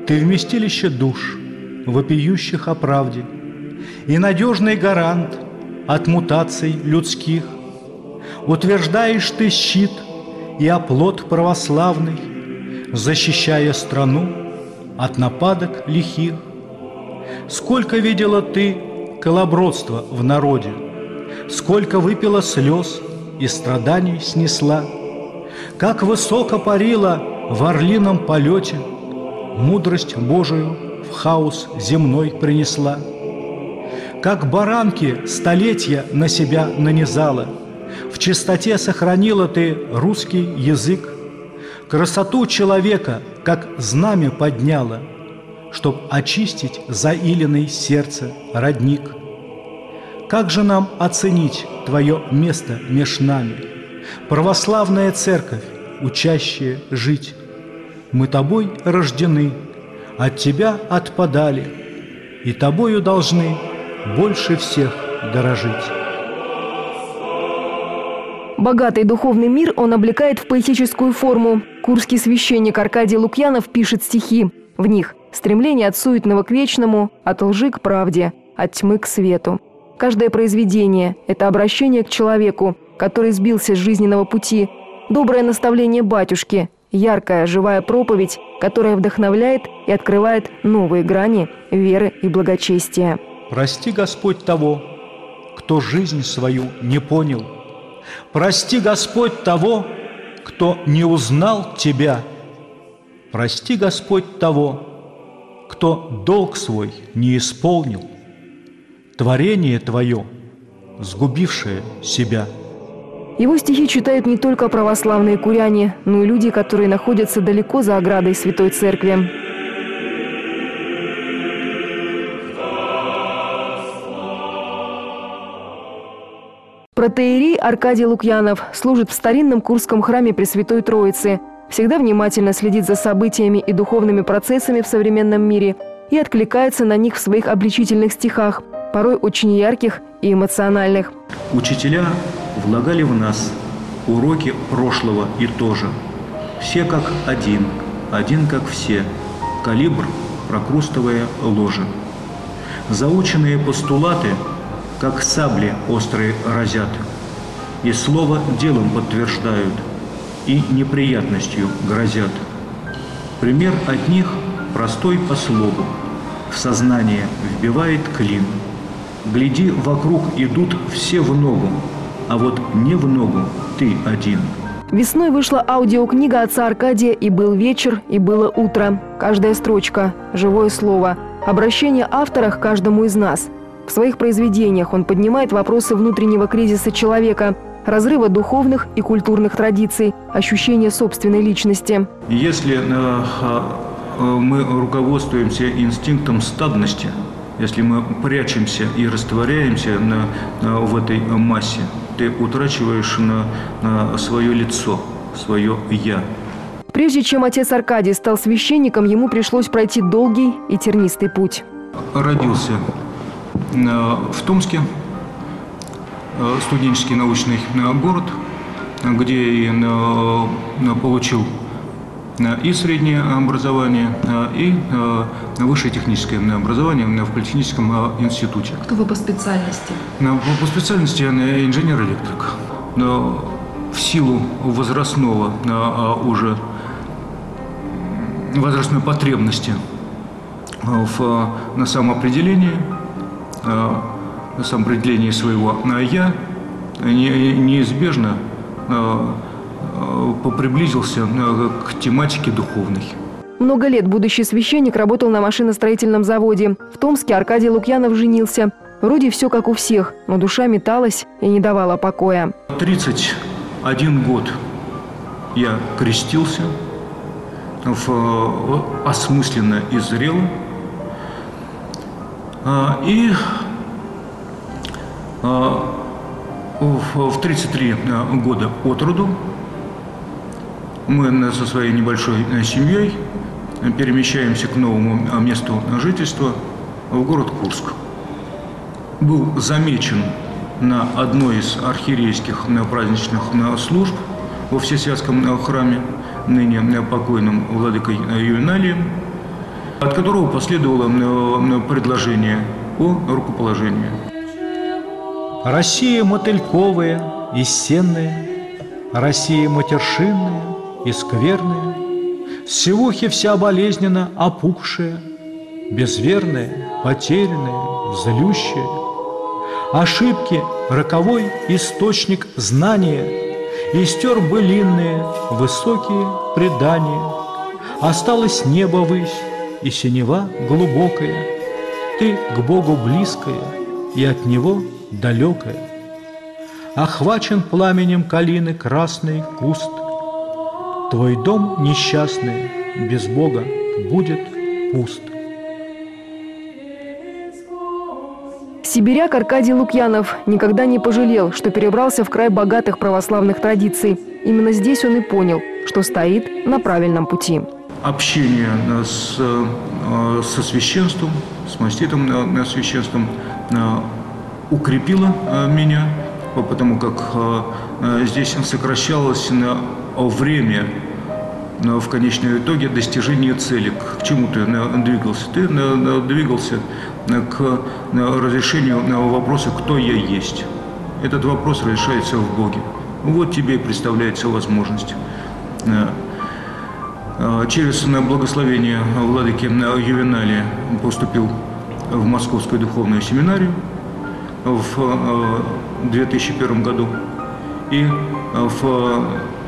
Ты вместилище душ, вопиющих о правде, и надежный гарант от мутаций людских. Утверждаешь ты щит и оплот православный, защищая страну от нападок лихих. Сколько видела ты колобродства в народе, сколько выпила слез и страданий снесла, как высоко парила в орлином полете, мудрость Божию в хаос земной принесла. Как баранки столетия на себя нанизала, в чистоте сохранила ты русский язык, красоту человека, как знамя подняла, чтоб очистить заиленный сердце родник. Как же нам оценить твое место меж нами, православная церковь, учащая жить? Мы тобой рождены, от тебя отпадали, и тобою должны больше всех дорожить. Богатый духовный мир он облекает в поэтическую форму. Курский священник Аркадий Лукьянов пишет стихи. В них стремление от суетного к вечному, от лжи к правде, от тьмы к свету. Каждое произведение – это обращение к человеку, который сбился с жизненного пути, доброе наставление батюшки, яркая, живая проповедь, которая вдохновляет и открывает новые грани веры и благочестия. Прости, Господь, того, кто жизнь свою не понял. Прости, Господь, того, кто не узнал Тебя. Прости, Господь, того, кто долг свой не исполнил. Творение Твое, сгубившее себя. Его стихи читают не только православные куряне, но и люди, которые находятся далеко за оградой Святой Церкви. Протоиерей Аркадий Лукьянов служит в старинном Курском храме Пресвятой Троицы, всегда внимательно следит за событиями и духовными процессами в современном мире и откликается на них в своих обличительных стихах, порой очень ярких и эмоциональных. Учителя влагали в нас уроки прошлого и тоже. Все как один, один как все, калибр прокрустовое ложе. Заученные постулаты, как сабли острые разят, и слово делом подтверждают, и неприятностью грозят. Пример от них простой по слогу, в сознание вбивает клин. Гляди, вокруг идут все в ногу, а вот не в ногу ты один. Весной вышла аудиокнига отца Аркадия «И был вечер, и было утро». Каждая строчка – живое слово, обращение автора к каждому из нас. В своих произведениях он поднимает вопросы внутреннего кризиса человека, разрыва духовных и культурных традиций, ощущения собственной личности. Если мы руководствуемся инстинктом стадности, если мы прячемся и растворяемся в этой массе, ты утрачиваешь свое лицо, свое «я». Прежде чем отец Аркадий стал священником, ему пришлось пройти долгий и тернистый путь. Родился в Томске, студенческий научный город, где и получил и среднее образование, и высшее техническое образование в политехническом институте. Кто вы по специальности? По специальности инженер-электрик. Но в силу возрастной потребности на самоопределении своего «я» неизбежно приблизился к тематике духовной. Много лет будущий священник работал на машиностроительном заводе. В Томске Аркадий Лукьянов женился. Вроде все как у всех, но душа металась и не давала покоя. 31 год я крестился, осмысленно и зрело. И в 33 года от роду мы со своей небольшой семьей перемещаемся к новому месту жительства в город Курск. Был замечен на одной из архиерейских праздничных служб во Всесвятском храме, ныне покойным владыкой Ювеналием. от которого последовало предложение о рукоположении. Россия мотыльковая и сенная, Россия матершинная и скверная, севухи вся болезненно опухшая, безверная, потерянная, злющая. Ошибки роковой источник знания, и стер былинные высокие предания. Осталось небо высь и синева глубокая, ты к Богу близкая и от Него далекая. Охвачен пламенем калины красный куст, твой дом несчастный без Бога будет пуст. Сибиряк Аркадий Лукьянов никогда не пожалел, что перебрался в край богатых православных традиций. Именно здесь он и понял, что стоит на правильном пути. Общение со священством, с маститым священством укрепило меня, потому как здесь сокращалось время в конечном итоге достижения цели. К чему ты двигался? Ты двигался к разрешению вопроса «Кто я есть?». Этот вопрос решается в Боге. Вот тебе и представляется возможность. Через благословение владыки Ювеналия поступил в Московскую духовную семинарию в 2001 году и в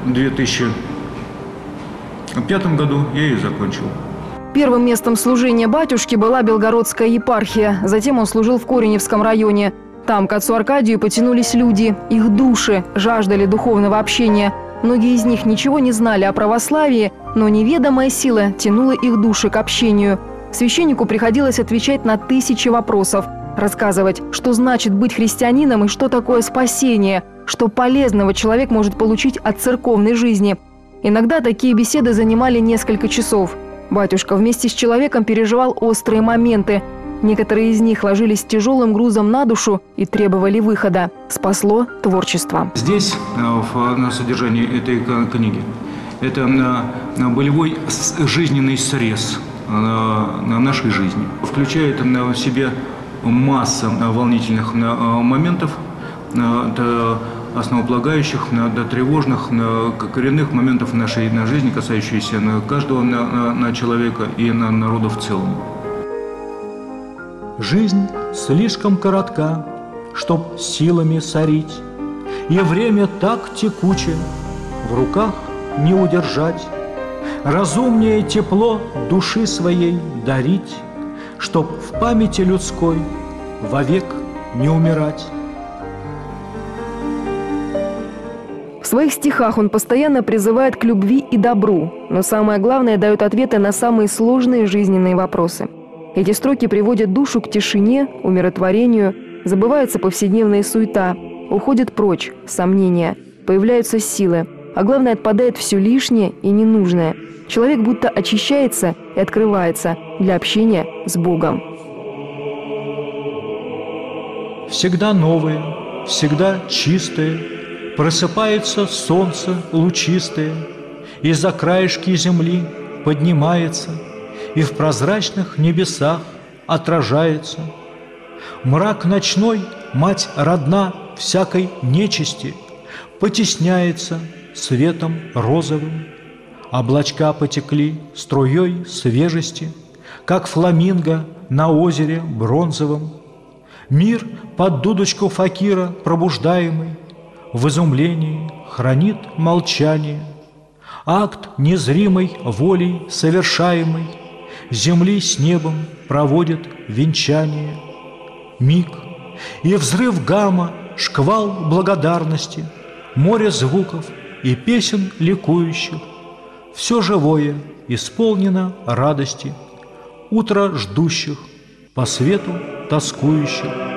2005 году я ее закончил. Первым местом служения батюшки была Белгородская епархия. Затем он служил в Кореневском районе. Там к отцу Аркадию потянулись люди. Их души жаждали духовного общения. Многие из них ничего не знали о православии, но неведомая сила тянула их души к общению. Священнику приходилось отвечать на тысячи вопросов, рассказывать, что значит быть христианином и что такое спасение, что полезного человек может получить от церковной жизни. Иногда такие беседы занимали несколько часов. Батюшка вместе с человеком переживал острые моменты. Некоторые из них ложились тяжелым грузом на душу и требовали выхода. Спасло творчество. Здесь, на содержании этой книги, это болевой жизненный срез нашей жизни. Включает в себя масса волнительных моментов, основополагающих, до тревожных, коренных моментов нашей жизни, касающихся каждого человека и народа в целом. Жизнь слишком коротка, чтоб силами сорить, и время так текуче, в руках не удержать. Разумнее тепло души своей дарить, чтоб в памяти людской вовек не умирать. В своих стихах он постоянно призывает к любви и добру, но самое главное, дает ответы на самые сложные жизненные вопросы. Эти строки приводят душу к тишине, умиротворению, забывается повседневная суета, уходит прочь сомнения, появляются силы, а главное, отпадает все лишнее и ненужное. Человек будто очищается и открывается для общения с Богом. Всегда новое, всегда чистое, просыпается солнце лучистое, из-за краешки земли поднимается и в прозрачных небесах отражается. Мрак ночной, мать родна всякой нечисти, потесняется светом розовым. Облачка потекли струей свежести, как фламинго на озере бронзовом. Мир под дудочку факира пробуждаемый в изумлении хранит молчание. Акт незримой волей совершаемый земли с небом проводит венчание. Миг и взрыв гамма, шквал благодарности, море звуков и песен ликующих. Все живое исполнено радости, утро ждущих, по свету тоскующих.